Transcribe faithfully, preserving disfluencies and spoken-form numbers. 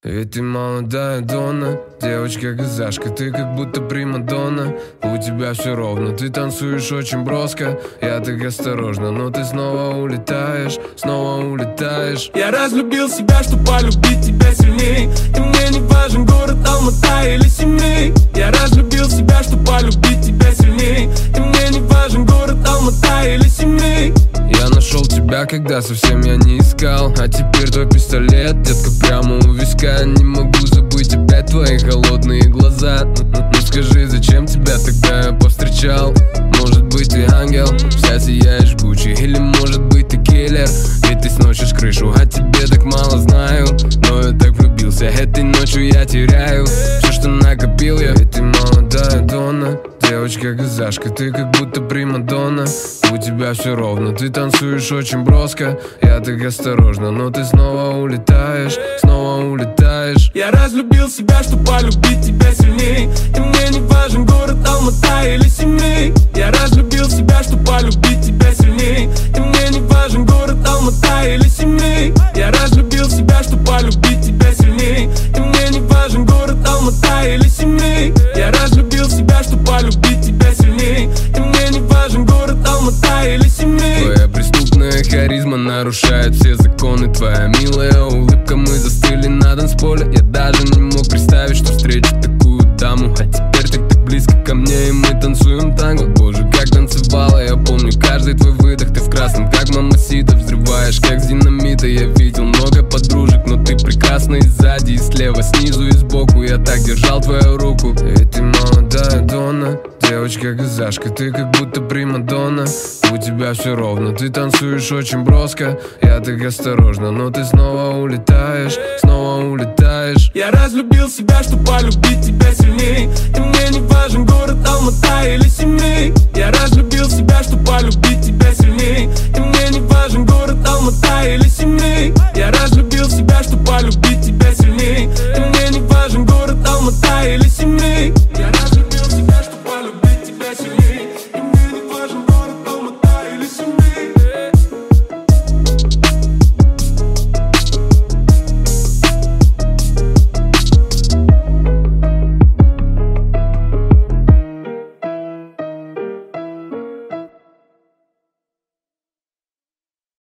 Ведь ты молодая Донна, девочка-казашка, ты как будто примадонна. У тебя все ровно, ты танцуешь очень броско. Я так осторожно, но ты снова улетаешь, снова улетаешь. Я разлюбил себя, чтоб полюбить тебя сильней. И мне не важен город Алмата или Семей. Я разлюбил себя, чтоб полюбить тебя сильней. И мне не важен город Алмата или Семей. Я нашел тебя, когда совсем я не искал. А теперь твой пистолет, детка, прямо у виска. Не могу забыть опять твои холодные глаза. Ну скажи, зачем тебя тогда я повстречал? Может быть ты ангел, вся сияешь жгучий. Или может быть ты киллер, ведь ты сносишь крышу. О тебе так мало знаю, но я так влюбился. Этой ночью я теряю все, что накопил я. Ведь ты молодая Донна, девочка-казашка, ты как будто примадонна. У тебя все ровно, ты танцуешь очень броско. Я так осторожно, но ты снова улетаешь, снова улетаешь. Я разлюбил себя, чтоб полюбить тебя сильней. И мне не важен город Алмата или Семей. Я разлюбил себя, чтоб полюбить тебя сильней. И мне не важен город Алмата или Семей. Я разлюбил себя, чтоб полюбить тебя сильней. И мне не важен город Алмата или Семей. Я разлюбил себя, чтоб полюбить тебя сильней. И мне не важен город Алмата или Семей. Твоя преступная харизма нарушает все законы. Твоя милая улыбка, мы застыли на танцполе. Я даже не мог представить, что встречу такую даму. А теперь ты так близко ко мне, и мы танцуем танго. Боже, как танцевала, я помню каждый твой выдох. Ты в красном, как мамасита, взрываешь, как с динамита. Я видел много подружек, но ты прекрасна и сзади, и слева, снизу и сбоку. Я так держал твою руку. Ведь ты молодая Донна, девочка-казашка, ты как будто примадонна. У тебя все ровно, ты танцуешь очень броско. Я так осторожно, но ты снова улетаешь, снова улетаешь. Я разлюбил себя, чтоб полюбить тебя сильней. И мне не важен город Алмата или Семей. Я разлюбил себя, чтоб полюбить тебя сильней.